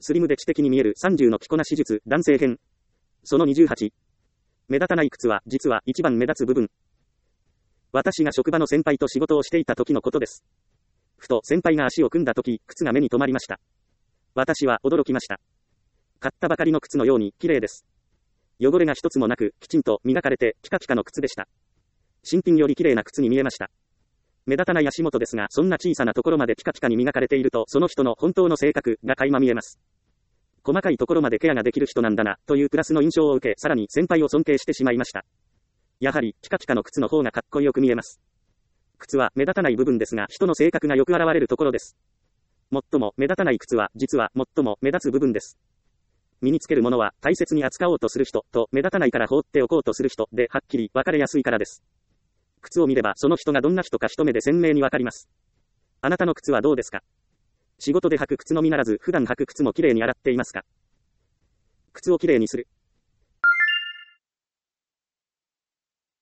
スリムで知的に見える30の着こなし術、男性編。その28。目立たない靴は、実は一番目立つ部分。私が職場の先輩と仕事をしていた時のことです。ふと先輩が足を組んだ時、靴が目に留まりました。私は驚きました。買ったばかりの靴のように綺麗です。汚れが一つもなく、きちんと磨かれて、ピカピカの靴でした。新品より綺麗な靴に見えました。目立たない足元ですが、そんな小さなところまでピカピカに磨かれていると、その人の本当の性格が垣間見えます。細かいところまでケアができる人なんだな、というプラスの印象を受け、さらに先輩を尊敬してしまいました。やはり、ピカピカの靴の方がかっこよく見えます。靴は目立たない部分ですが、人の性格がよく現れるところです。最も目立たない靴は、実は最も目立つ部分です。身につけるものは大切に扱おうとする人と目立たないから放っておこうとする人ではっきり分かれやすいからです。靴を見ればその人がどんな人か一目で鮮明にわかります。あなたの靴はどうですか？仕事で履く靴のみならず普段履く靴もきれいに洗っていますか？靴をきれいにする。